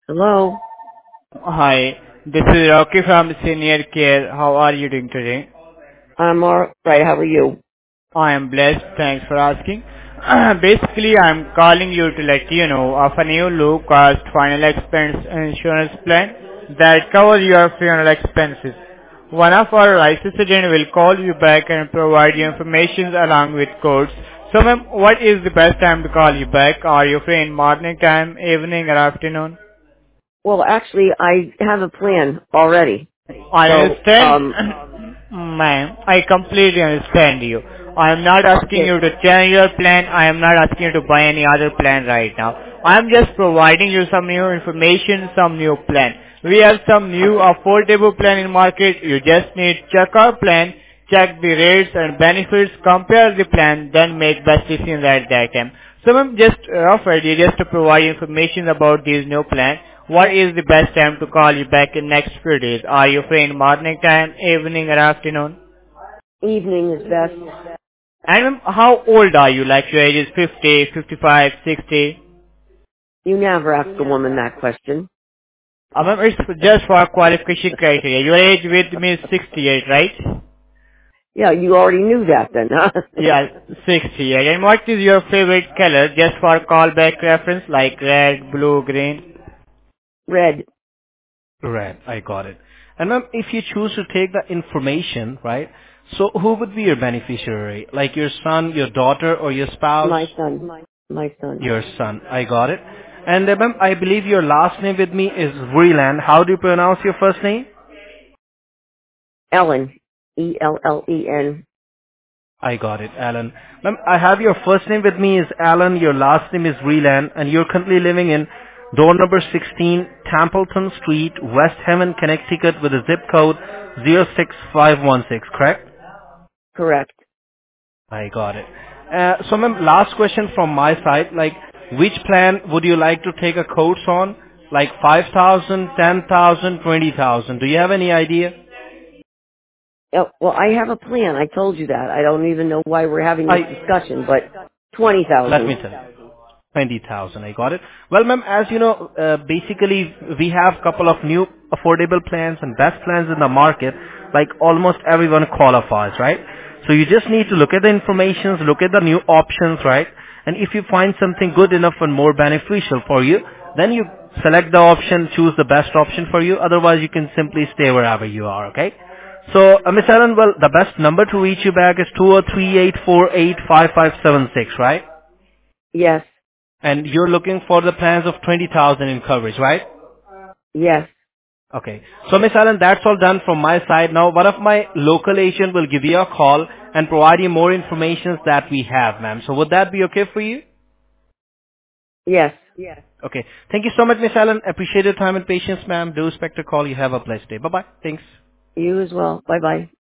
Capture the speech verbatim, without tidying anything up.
Hello. Hi, this is Rocky from Senior Care. How are you doing today? I'm all right. How are you? I am blessed. Thanks for asking. Basically, I'm calling you to let you know of a new low-cost final expense insurance plan that covers your funeral expenses. One of our licensed agents will call you back and provide you information along with quotes. So, ma'am, what is the best time to call you back? Are you free in morning time, evening, or afternoon? Well, actually, I have a plan already. I So, understand, um, ma'am. I completely understand you. I am not asking okay. you to change your plan. I am not asking you to buy any other plan right now. I am just providing you some new information, some new plan. We have some new Okay. affordable plan in market. You just need check our plan, check the rates and benefits, compare the plan, then make best decisions at that time. So ma'am, just rough idea, just to provide information about these new plan. What is the best time to call you back in next few days? Are you free in morning time, evening or afternoon? Evening is best. And ma'am, how old are you? Like your age is fifty, fifty-five, sixty? You never ask a woman that question. Uh, ma'am, it's just for qualification criteria. Your age with me is sixty-eight, right? Yeah, you already knew that then, huh? Yeah, sixty-eight. And what is your favorite color? Just for callback reference, like red, blue, green? Red. Right, I got it. And ma'am, if you choose to take the information, right, so who would be your beneficiary? Like your son, your daughter, or your spouse? My son. My son. Your son, I got it. And uh, ma'am, I believe your last name with me is Vreeland. How do you pronounce your first name? Ellen. E L L E N. I got it, Alan. Ma'am, I have your first name with me is Alan, your last name is Vreeland, and you're currently living in door number sixteen, Templeton Street, West Haven, Connecticut, with a zip code zero six five one six, correct? Correct. I got it. Uh, so ma'am, last question from my side, like, which plan would you like to take a quotes on? Like five thousand, ten thousand, twenty thousand. Do you have any idea? Oh, well, I have a plan. I told you that. I don't even know why we're having this I, discussion, but twenty let me thousand. tell you. twenty thousand, I got it. Well, ma'am, as you know, uh, basically we have couple of new affordable plans and best plans in the market, like almost everyone qualifies, right? So you just need to look at the information, look at the new options, right? And if you find something good enough and more beneficial for you, then you select the option, choose the best option for you. Otherwise, you can simply stay wherever you are, okay? So, uh, Miss Allen, well, the best number to reach you back is two zero three eight four eight five five seven six, right? Yes. And you're looking for the plans of twenty thousand in coverage, right? Yes. Okay. So, Miss Allen, that's all done from my side. Now, one of my local agent will give you a call and provide you more information that we have, ma'am. So, would that be okay for you? Yes. Okay. Thank you so much, Miss Allen. Appreciate your time and patience, ma'am. Do expect a call. You have a blessed day. Bye-bye. Thanks. You as well. Bye bye.